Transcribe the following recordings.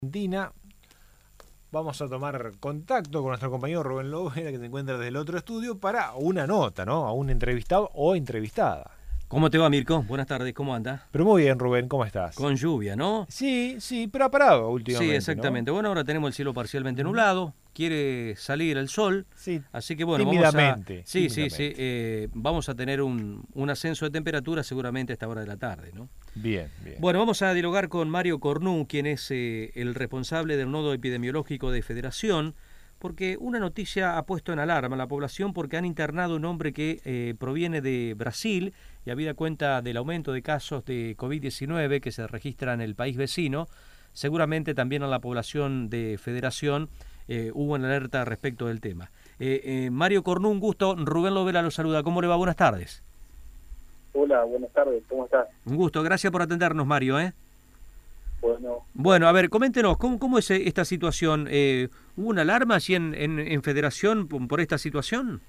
Argentina. Vamos a tomar contacto con nuestro compañero Rubén Lovera, que se encuentra desde el otro estudio, para una nota, ¿no? A un entrevistado o entrevistada. ¿Cómo te va, Mirko? Buenas tardes, ¿cómo anda? Pero muy bien, Rubén, ¿cómo estás? Con lluvia, ¿no? Sí, pero ha parado Sí, últimamente, ¿no? exactamente. Bueno, ahora tenemos el cielo parcialmente nublado, quiere salir el sol, Sí, así que bueno, vamos a... tímidamente, Sí, tímidamente. vamos a tener un ascenso de temperatura seguramente a esta hora de la tarde, ¿no? Bien, bien. Bueno, vamos a dialogar con Mario Cornu, quien es el responsable del nodo epidemiológico de Federación, porque una noticia ha puesto en alarma a la población porque han internado un hombre que proviene de Brasil y habida cuenta del aumento de casos de COVID-19 que se registra en el país vecino, seguramente también a la población de Federación hubo una alerta respecto del tema. Mario Cornu, un gusto. Rubén Lovera lo saluda. ¿Cómo le va? Buenas tardes. Hola, buenas tardes, ¿cómo estás? Un gusto. Gracias por atendernos, Mario, ¿eh? Bueno, Bueno, a ver, coméntenos, ¿cómo es esta situación? ¿Hubo una alarma allí en Federación por esta situación?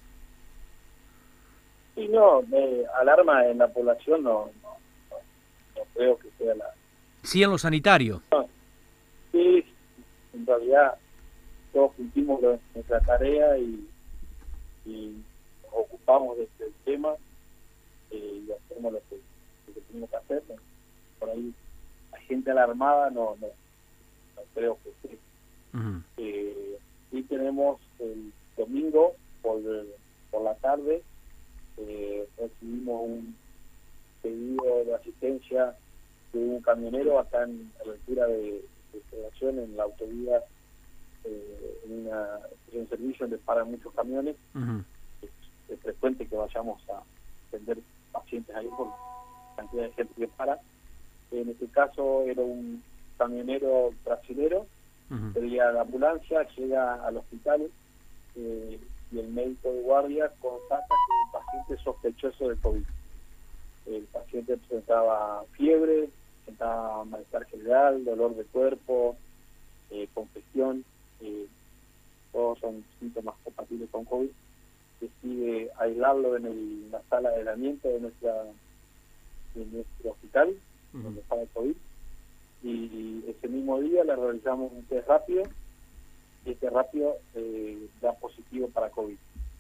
sí, no, alarma en la población no creo que sea la... Sí, en lo sanitario. No, sí, en realidad todos cumplimos nuestra tarea y nos ocupamos de este tema y hacemos lo que tenemos que hacer. Por ahí la gente alarmada no creo que sí. Ujú. Sí tenemos el domingo por la tarde, recibimos un pedido de asistencia de un camionero acá en la altura de Federación, en la autovía, en una estación de servicio donde paran muchos camiones. Ujú. Es frecuente que vayamos a atender pacientes ahí por la cantidad de gente que para. En este caso era un camionero brasilero, Ujú. pedía la ambulancia, llega al hospital y el médico de guardia constata que es un paciente sospechoso de COVID. El paciente presentaba fiebre, presentaba malestar general, dolor de cuerpo, congestión, todos son síntomas compatibles con COVID. Decide aislarlo en la sala de aislamiento de nuestro hospital, donde estaba el COVID, y ese mismo día le realizamos un test rápido, y este rápido da positivo para COVID.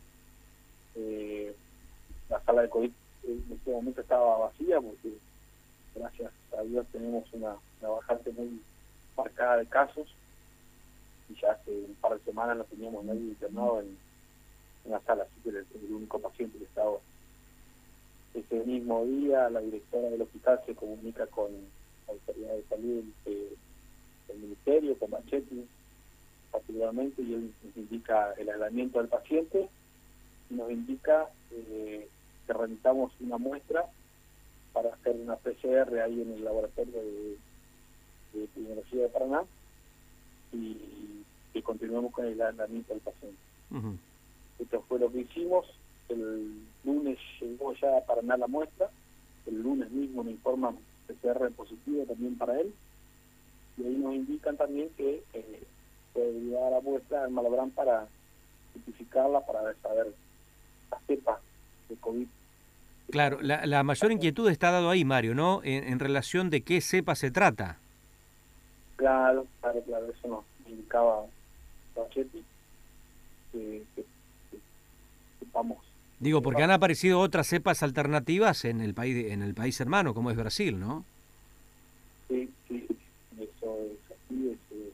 La sala de COVID en este momento estaba vacía porque gracias a Dios tenemos una bajante muy marcada de casos y ya hace un par de semanas no teníamos nadie internado en la sala, así que era el único paciente que estaba. Ese mismo día la directora del hospital se comunica con la autoridad de salud del ministerio, con Bachetti particularmente, y él nos indica el aislamiento del paciente y nos indica que remitamos una muestra para hacer una PCR ahí en el laboratorio de epidemiología de Paraná y que continuemos con el aislamiento del paciente. Ujú. Esto fue lo que hicimos. El lunes llegó ya a Paraná la muestra, el lunes mismo nos informan PCR positivo también para él, y ahí nos indican también que puede llevar la muestra al Malabrán para identificarla, para saber la cepa de COVID. Claro, la mayor inquietud está dado ahí, Mario, ¿no? En relación de qué cepa se trata. Claro, eso nos indicaba Bachetti, que sepamos. Digo, porque han aparecido otras cepas alternativas en el país hermano, como es Brasil, ¿no? Sí, eso es así,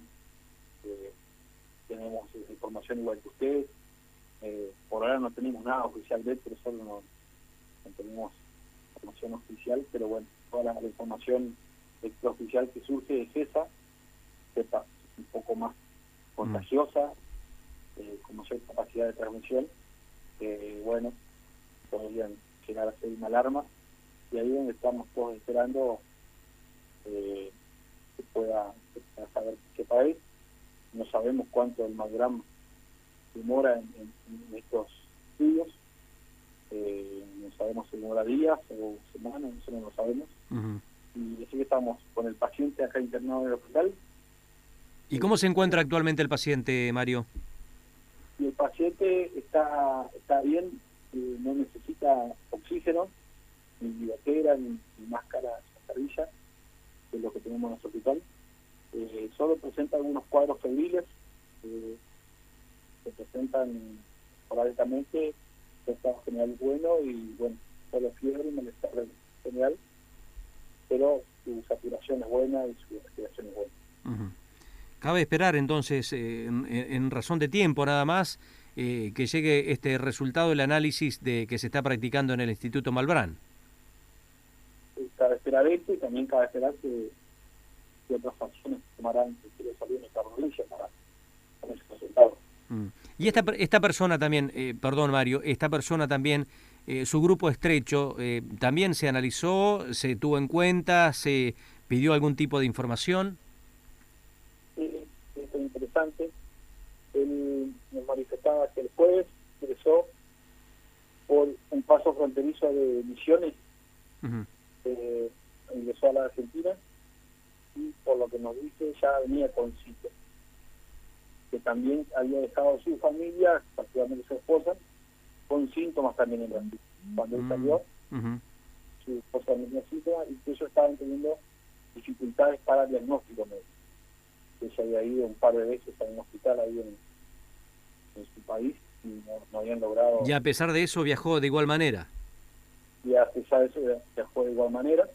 tenemos esa información igual que ustedes. Por ahora no tenemos nada oficial de esto, solo no tenemos información oficial, pero bueno, toda la información extraoficial que surge es esa, cepa un poco más contagiosa, con mayor capacidad de transmisión, bueno, podrían llegar a ser una alarma, y ahí es donde estamos todos esperando que pueda saber qué país. No sabemos cuánto el Malgram demora en estos estudios, no sabemos si demora días o semanas, eso no lo sabemos. Ujú. Y así que estamos con el paciente acá internado en el hospital. ¿Y cómo se encuentra actualmente el paciente, Mario? Y el paciente está bien, no necesita oxígeno, ni bioquera, ni máscara mascarilla, que es lo que tenemos en nuestro hospital. Solo presenta algunos cuadros febriles, se presentan esporádicamente, el estado general es bueno y bueno, solo fiebre y malestar general, pero su saturación es buena y su respiración es buena. Ujú. Cabe esperar entonces, en razón de tiempo nada más, que llegue este resultado del análisis que se está practicando en el Instituto Malbrán. Cabe esperar esto y también cabe esperar que otras facciones tomarán el salud en esta provincia para ese resultado. Y esta persona también, perdón Mario, esta persona también, su grupo estrecho, también se analizó, se tuvo en cuenta, se pidió algún tipo de información. Esto es interesante. Él nos manifestaba que el jueves ingresó por un paso fronterizo de Misiones, Uh-huh. ingresó a la Argentina y por lo que nos dice ya venía con síntomas, que también había dejado su familia, particularmente su esposa, con síntomas también en Brasil. Cuando él salió, Uh-huh. su esposa también tenía síntomas y que ellos estaban teniendo dificultades para el diagnóstico médico. Ella había ido un par de veces a un hospital ahí en su país y no habían logrado. Y a pesar de eso viajó de igual manera. Y a pesar de eso viajó de igual manera.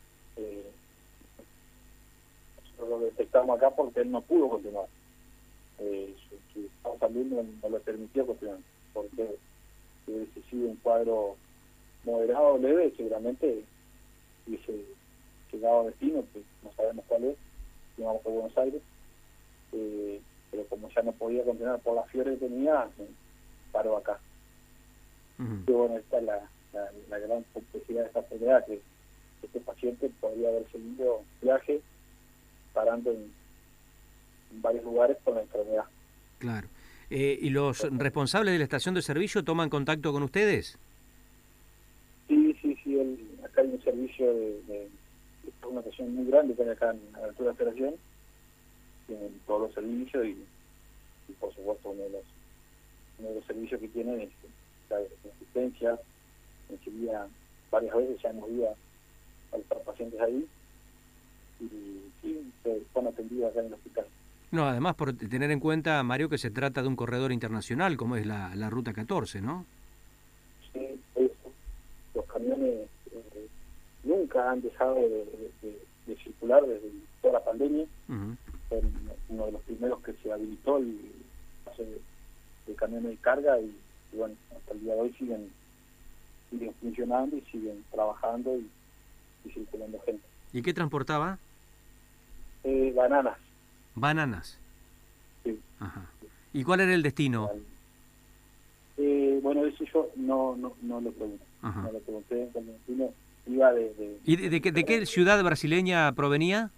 Nosotros lo detectamos acá porque él no pudo continuar. Su estado de salud no le permitió continuar, porque si hubiese sido un cuadro moderado o leve, seguramente hubiese llegado a destino, que no sabemos cuál es, íbamos a Buenos Aires, pero como ya no podía continuar por la fiebre que tenía, paró acá. Uh-huh. Y bueno, esta es la gran complejidad de esta enfermedad, que este paciente podría haber seguido viaje parando en varios lugares con la enfermedad. Claro. ¿Y los responsables de la estación de servicio toman contacto con ustedes? Sí, acá hay un servicio de una estación muy grande que hay acá a la altura de la federación, tienen todos los servicios y por supuesto uno de los servicios que tienen es la asistencia. Enseguida varias veces ya hemos ido a los pacientes ahí y sí, son atendidos acá en el hospital. No, además por tener en cuenta, Mario, que se trata de un corredor internacional como es la Ruta 14, ¿no? Sí, eso. Los camiones nunca han dejado de circular desde toda la pandemia. Uh-huh. Fue uno de los primeros que se habilitó el paso de camiones de carga y bueno, hasta el día de hoy siguen funcionando y siguen trabajando y circulando gente. ¿Y qué transportaba? Bananas. Bananas. Sí. Ajá. ¿Y cuál era el destino? Bueno, eso yo no lo pregunto. Ajá. No lo pregunté. Cuando uno iba ¿Y de qué ciudad brasileña provenía?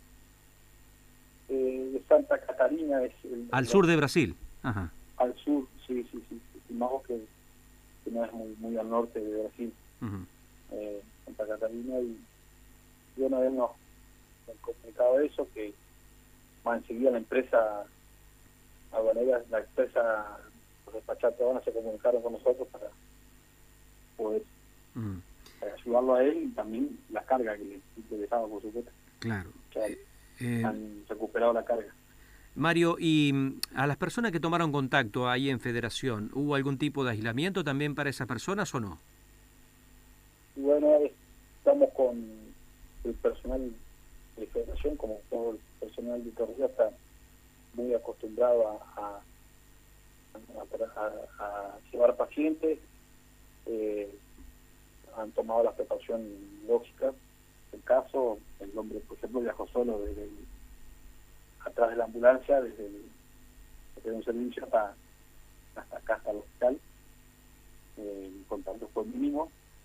De Santa Catarina. Al sur de Brasil. Ajá. Al sur, sí. Estimamos que no es muy al norte de Brasil. Uh-huh. Santa Catarina y una vez nos han comunicado eso, que más enseguida la empresa aduanera, la empresa, los despachantes de aduanas se comunicaron con nosotros para poder para ayudarlo a él y también la carga que le interesaba, por supuesto. Claro. Han recuperado la carga. Mario, y a las personas que tomaron contacto ahí en Federación, ¿hubo algún tipo de aislamiento también para esas personas o no? Y bueno, estamos con el personal de Federación, como todo el personal de Torrilla, está muy acostumbrado a llevar pacientes, han tomado las precauciones lógicas. El caso, el hombre, por ejemplo, viajó solo desde atrás de la ambulancia, desde un servicio hasta acá, hasta el hospital. El contacto fue mínimo.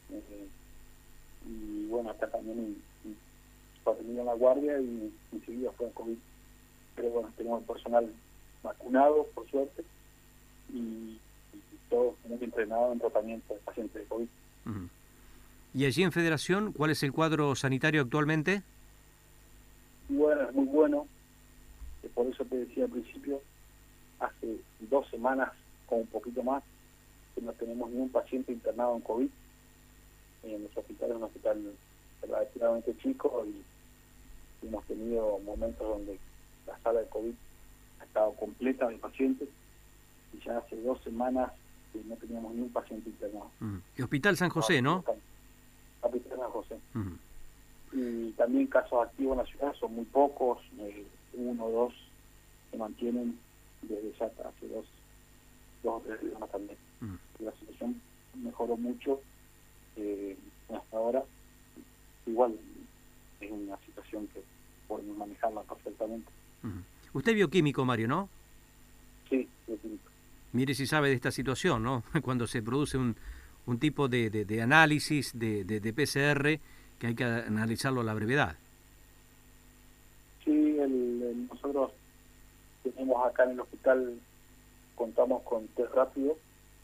Y bueno, acá también terminó la guardia y enseguida fue COVID. Pero bueno, tenemos el personal vacunado, por suerte, y todos muy entrenados en tratamiento de pacientes de COVID. Uh-huh. ¿Y allí en Federación, cuál es el cuadro sanitario actualmente? Y bueno, es muy bueno. Por eso te decía al principio, hace 2 semanas, con un poquito más, que no tenemos ni un paciente internado en COVID. En nuestro hospital es un hospital relativamente chico y hemos tenido momentos donde la sala de COVID ha estado completa de pacientes y ya hace 2 semanas que no teníamos ni un paciente internado. Y Hospital San José, ¿no? Hospital San José. Uh-huh. Y también casos activos en la ciudad son muy pocos, 1 o 2 se mantienen desde ya hace 2 o 3 semanas también. La situación mejoró mucho hasta ahora. Igual es una situación que podemos manejarla perfectamente. Usted es bioquímico, Mario, ¿no? Sí, bioquímico. Mire si sabe de esta situación, ¿no? Cuando se produce un tipo de análisis de PCR que hay que analizarlo a la brevedad. Sí, nosotros tenemos acá en el hospital, contamos con test rápido,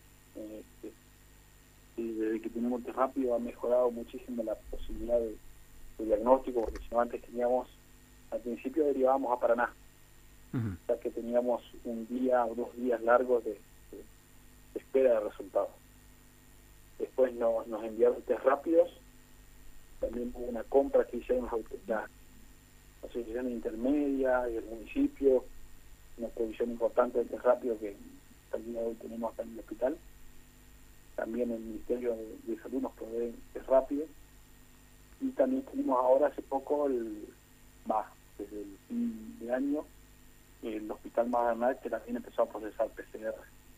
y desde que tenemos test rápido ha mejorado muchísimo la posibilidad de diagnóstico, porque si no antes teníamos, al principio derivábamos a Paraná, o sea que teníamos 1 día o 2 días largos de espera de resultados. Después nos enviaron test rápidos, también hubo una compra que hicieron la asociación intermedia y el municipio, una provisión importante de test rápido que al día de hoy tenemos acá en el hospital. También el Ministerio de Salud nos provee test rápido. Y también tenemos ahora hace poco, desde el fin de año, el Hospital Madernal, que también empezó a procesar PCR.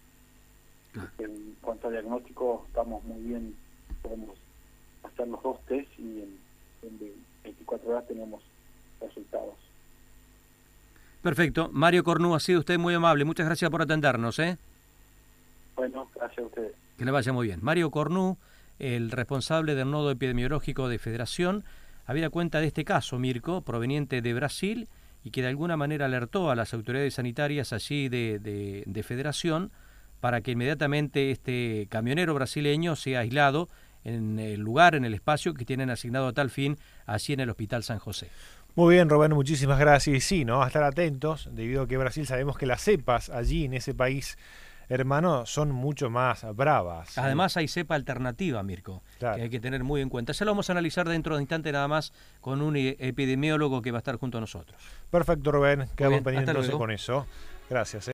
En cuanto a diagnóstico, estamos muy bien, podemos hacer los 2 test y en 24 horas tenemos resultados. Perfecto. Mario Cornu, ha sido usted muy amable. Muchas gracias por atendernos, ¿eh? Bueno, gracias a ustedes. Que le vaya muy bien. Mario Cornu, el responsable del nodo epidemiológico de Federación, habida cuenta de este caso, Mirko, proveniente de Brasil, y que de alguna manera alertó a las autoridades sanitarias allí de Federación para que inmediatamente este camionero brasileño sea aislado en el lugar, en el espacio que tienen asignado a tal fin allí en el Hospital San José. Muy bien, Rubén, muchísimas gracias. Y sí, ¿no? A estar atentos, debido a que Brasil sabemos que las cepas allí en ese país hermano son mucho más bravas. Además hay cepa alternativa, Mirko, claro, que hay que tener muy en cuenta. Ya lo vamos a analizar dentro de un instante nada más con un epidemiólogo que va a estar junto a nosotros. Perfecto, Rubén, quedamos pendientes entonces con eso. Gracias.